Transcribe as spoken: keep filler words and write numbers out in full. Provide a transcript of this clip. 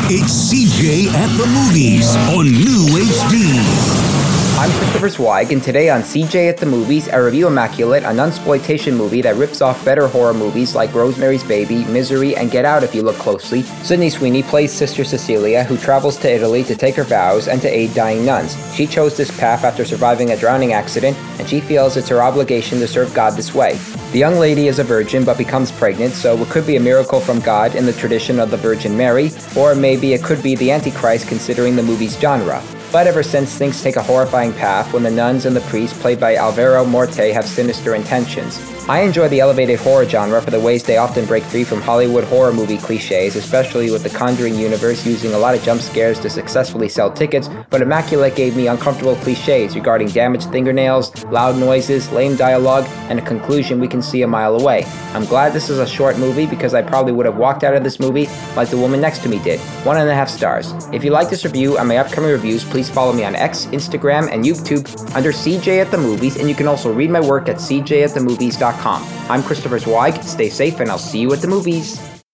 It's C J at the Movies on New H D. I'm Christopher Zweig, and today on C J at the Movies, I review Immaculate, an unsploitation movie that rips off better horror movies like Rosemary's Baby, Misery, and Get Out if you look closely. Sydney Sweeney plays Sister Cecilia, who travels to Italy to take her vows and to aid dying nuns. She chose this path after surviving a drowning accident, and she feels it's her obligation to serve God this way. The young lady is a virgin but becomes pregnant, so it could be a miracle from God in the tradition of the Virgin Mary, or maybe it could be the Antichrist considering the movie's genre. But ever since, things take a horrifying path when the nuns and the priest, played by Alvaro Morte, have sinister intentions. I enjoy the elevated horror genre for the ways they often break free from Hollywood horror movie cliches, especially with the Conjuring universe using a lot of jump scares to successfully sell tickets, but Immaculate gave me uncomfortable cliches regarding damaged fingernails, loud noises, lame dialogue, and a conclusion we can see a mile away. I'm glad this is a short movie because I probably would have walked out of this movie like the woman next to me did. One and a half stars. If you like this review and my upcoming reviews, please follow me on X, Instagram, and YouTube under C J at the Movies, and you can also read my work at c j at the movies dot com. I'm Christopher Zweig. Stay safe, and I'll see you at the movies.